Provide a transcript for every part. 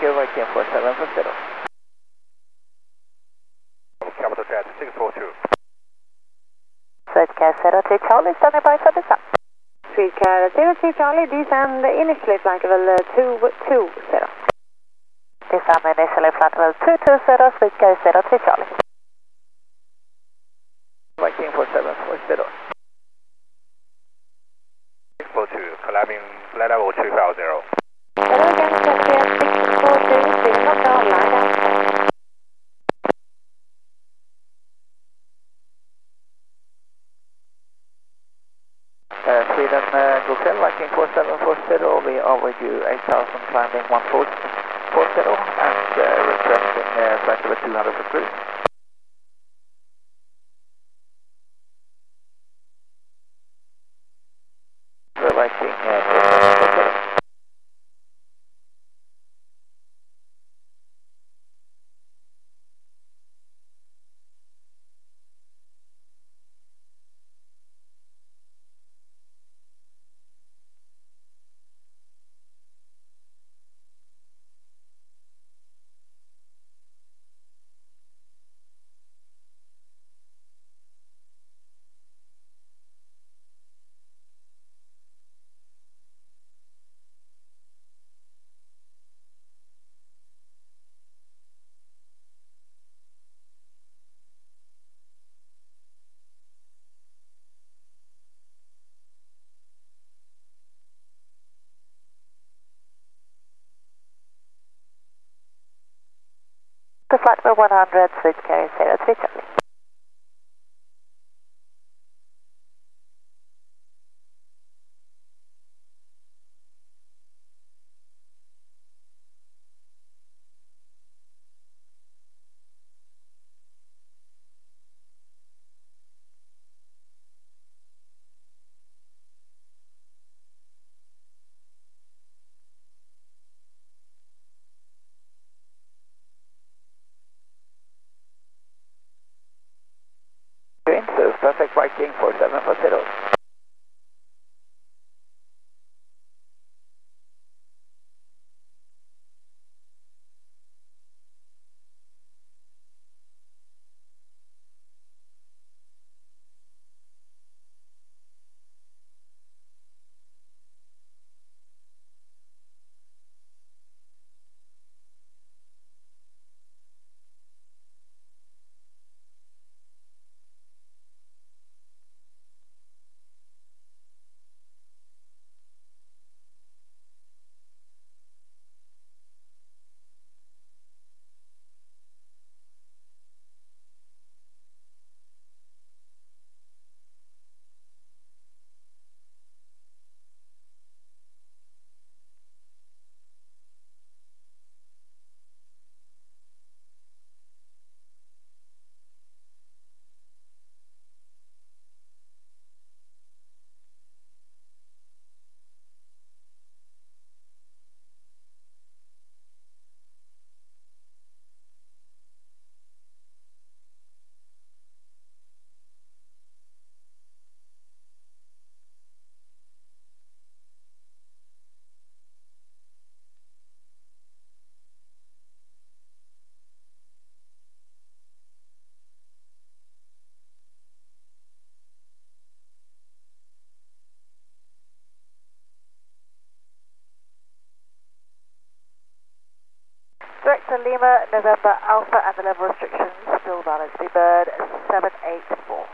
you, Viking 4740. Capital Jet 642. Streetcar 03 Charlie, standing by for descent. Streetcar 03 Charlie, descend initially flight level 220. Descend initially flight level 220, Streetcar 03 Charlie. Viking 4740. 642, climbing flight level 250. Hello again, Streetcar 642, signal down, line down. Sweden Gotel, Viking 4740, we are with you 8000 climbing 1440 and requesting flight level 200 for cruise. Viking 4740. To flight level 100, Streetcar 03 Charlie. So perfect Viking 4740. Director Lima, November Alpha and the level restrictions still valid. Seabird 784.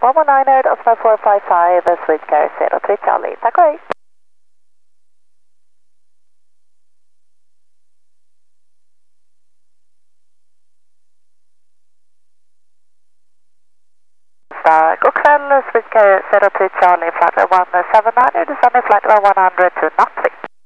119 Oscar 455, Swedcar 03 Charlie. Tack och hej. God kväll, Swedcar 03 Charlie, flight 179, descending flight 100 to Nutty.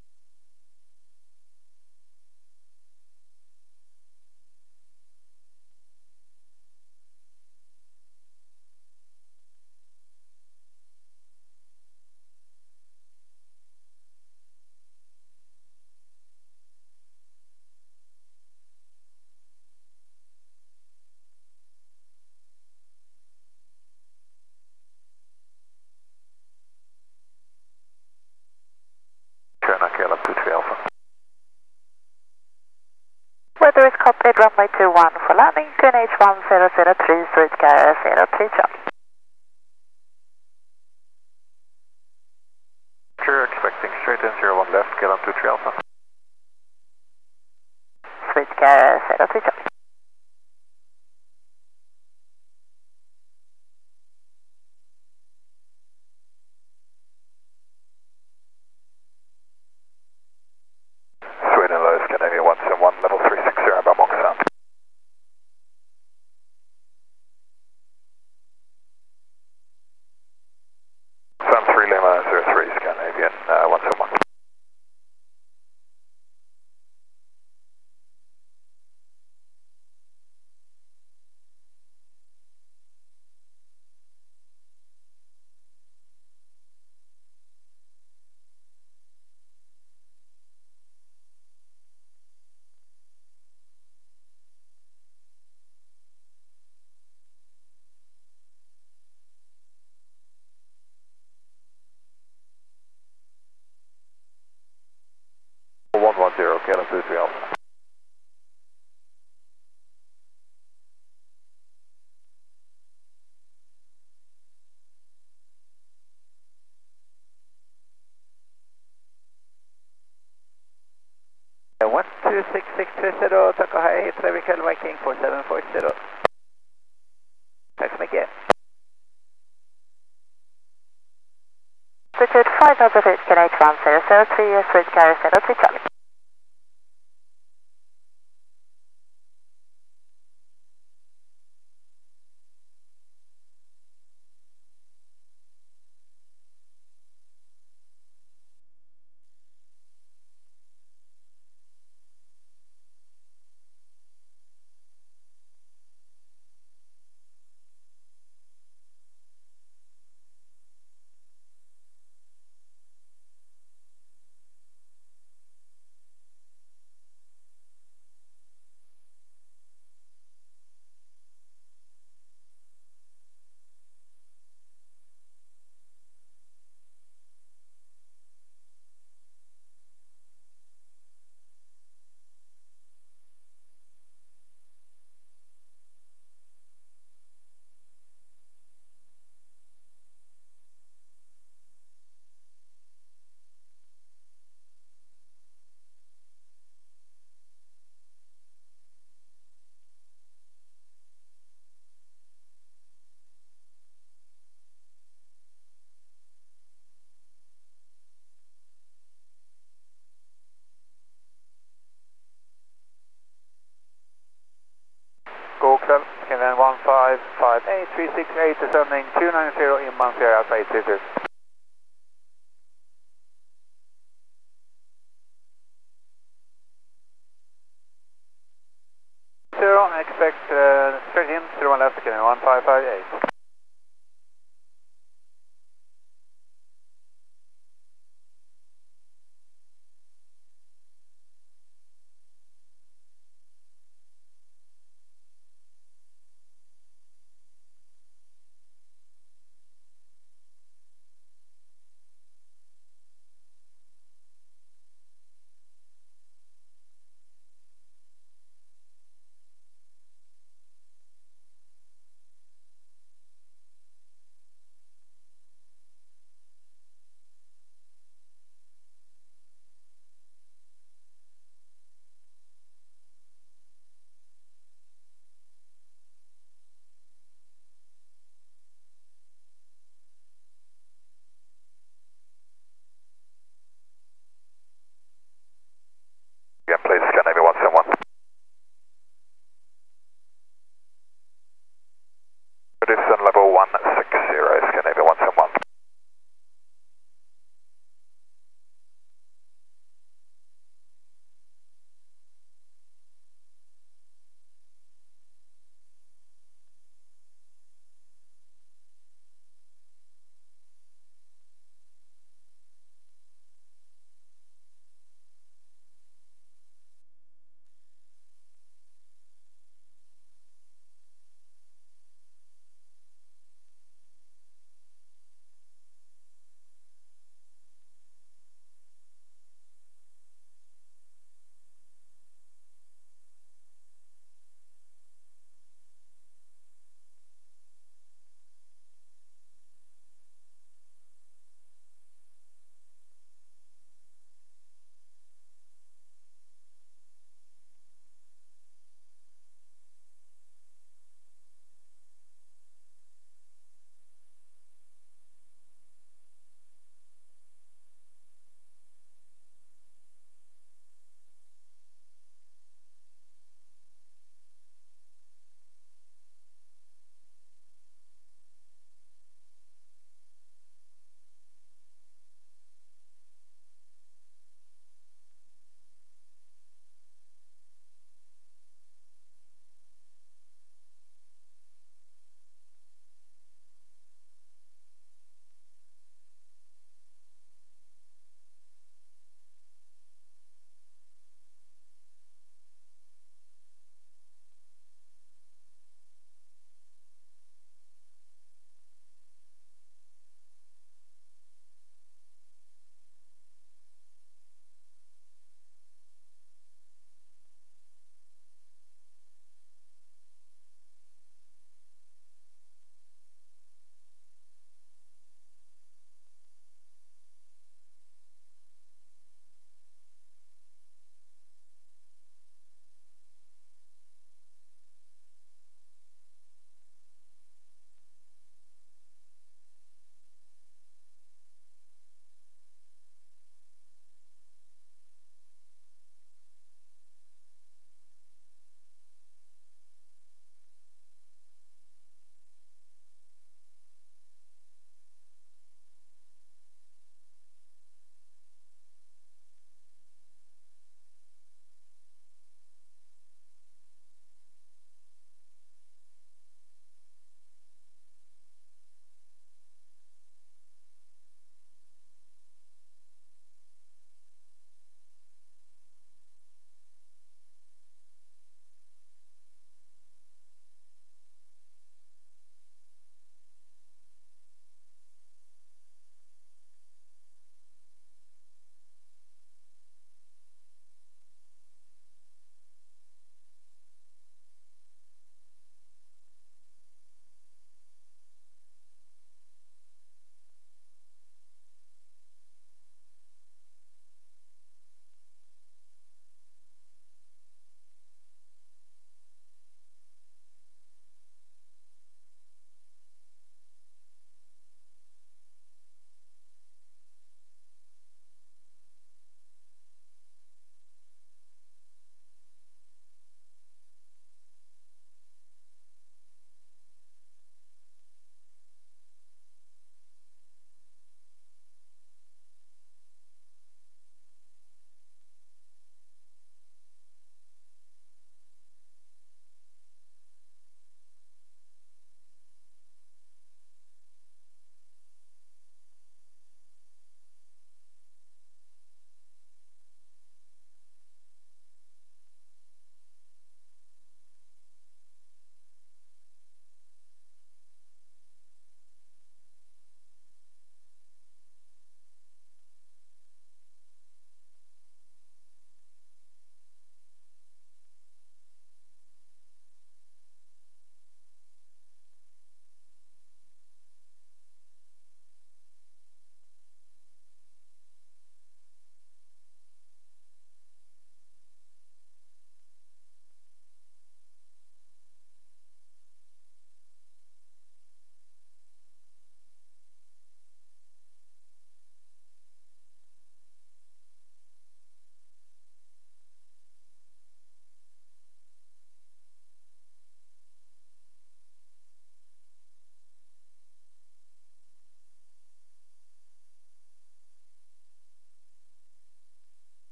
KLM 23 Alpha. Weather is copied, runway 21 for landing, QNH 1003, Swedcar 03 Charlie. Sure, expecting straight in 01 left, KLM 23 Alpha. Swedcar 03 Charlie. Sweden Low, Scandinavia 171, level 360, about Monk Sound. Sun 3 Lima 03, Scandinavian 171. KLM 23 Alpha. Uh, 12660, tack och hej, Trevor Kell Viking 4740. Tack så mycket. Altitude 500 feet, QNH 1003, Swedcar 03 Charlie. God kväll, Scandinavian 1558, 368, descending 290, inbound Sierra Alpha 830. Expect straight in, 01 left, Scandinavian 1558.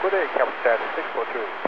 Good day, Captain 643.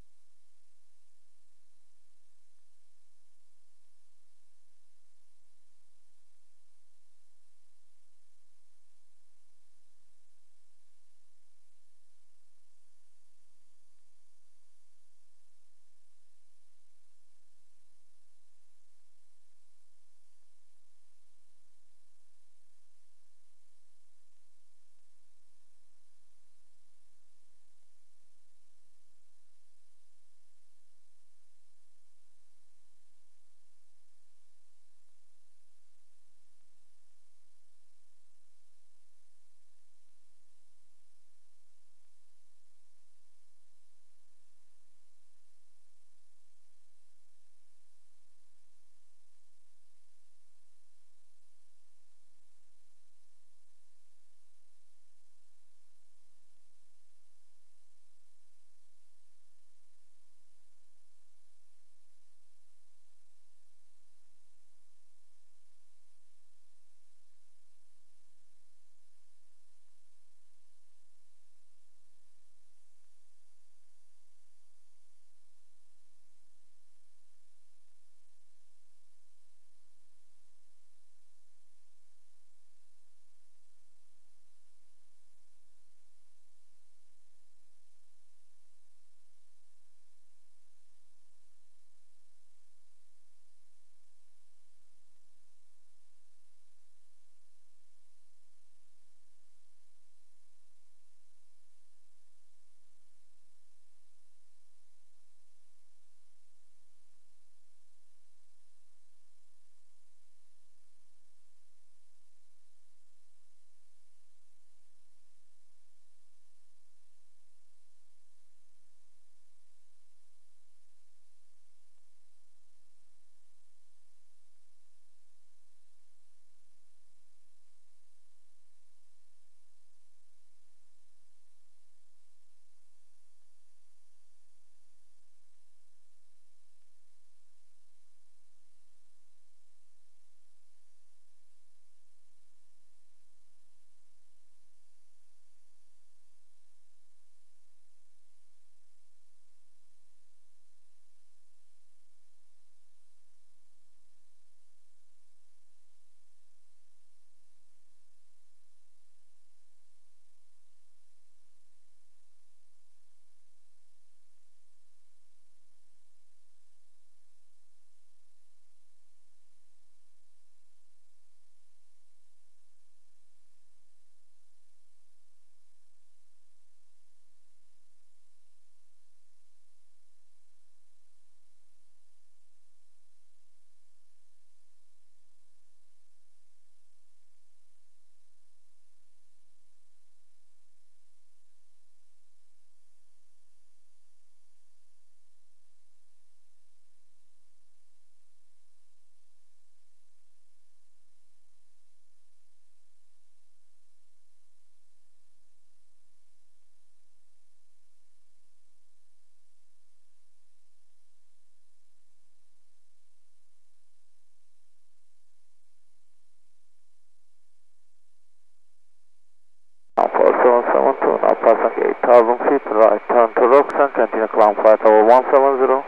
Now passing 8,000 feet, right turn to Roxanne, continue climb flight over 170.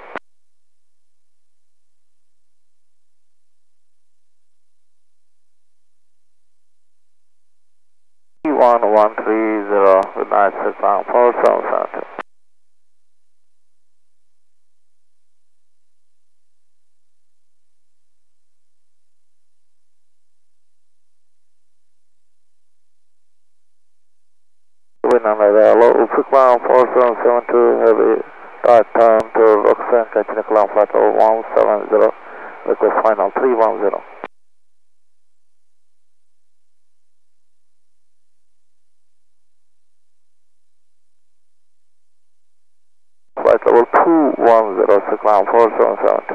1130, good night, sir, climb 4772. Wind under the low, climb 4772, heavy right turn to Roxanne, continue climb flight over 170, request final 310. Flight level 210, sir, climb 4772.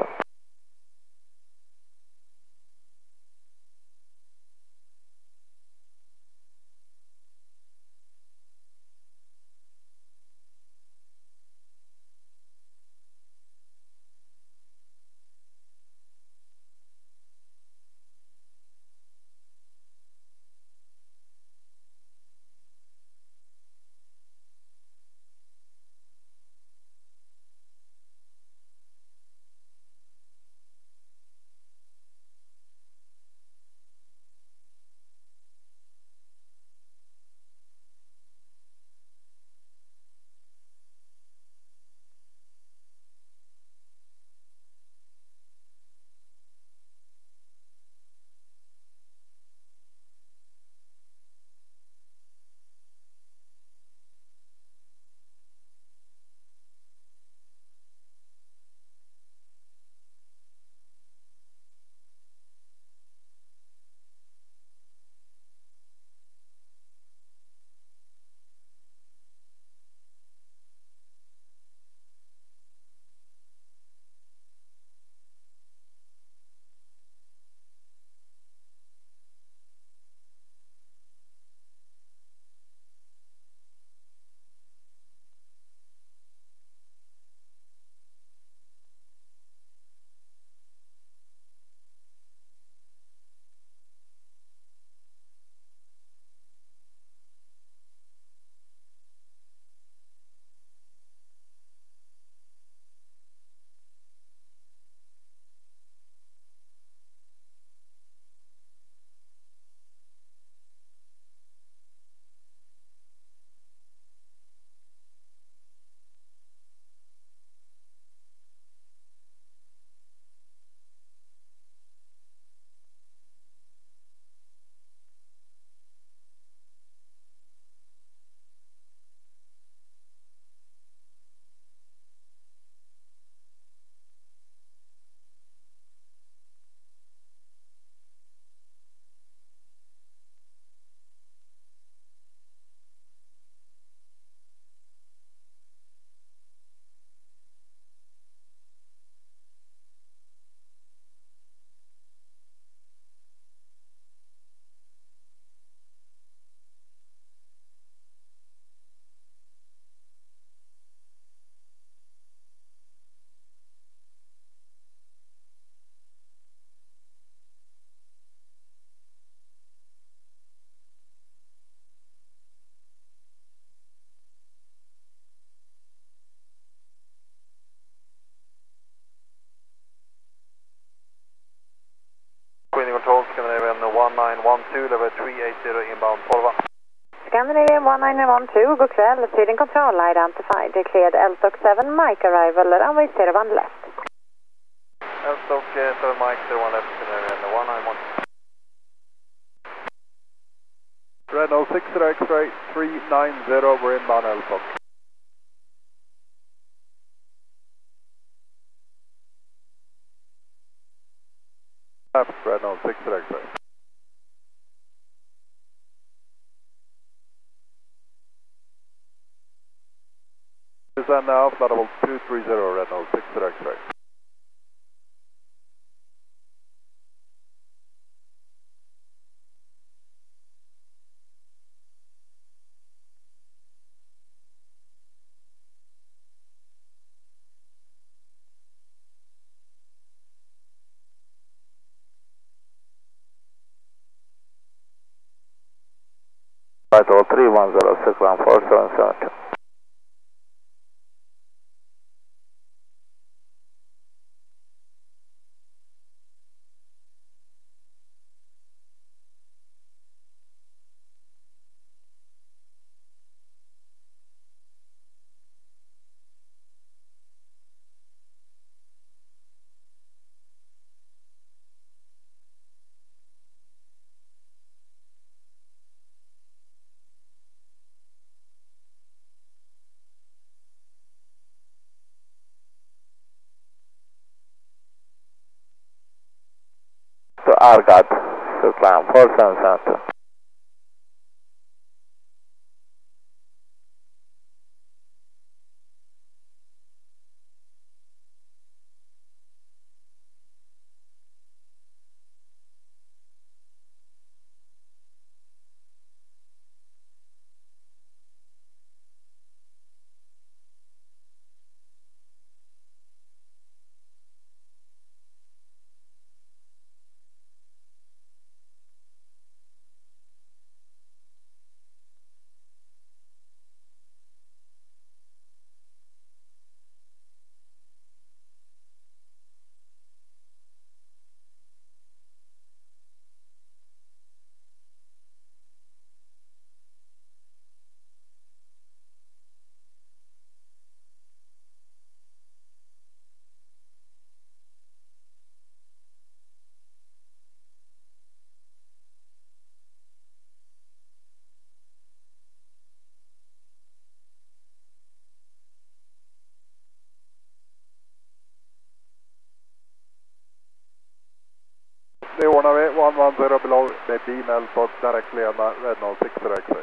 1912, level 380 inbound Polva. Scandinavian 1912, god kväll. Sweden Control identified. Declared LTOC 7 Mike arrival. Runway 01 left. LTOC 7 Mike 01 left, Scandinavian 191. Renault 6 X-ray 390, we're inbound LTOC. Left, Renault 6 X-ray. Descend now, flight level 230, Renault 6 X-ray. Flight level 310, circle 4772. To Argat, circle 4772. They on away 110 below the beam LTOC directly on the Renault 6 X-ray.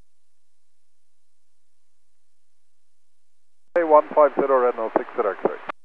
Hey, 150 Renault 6 X-ray.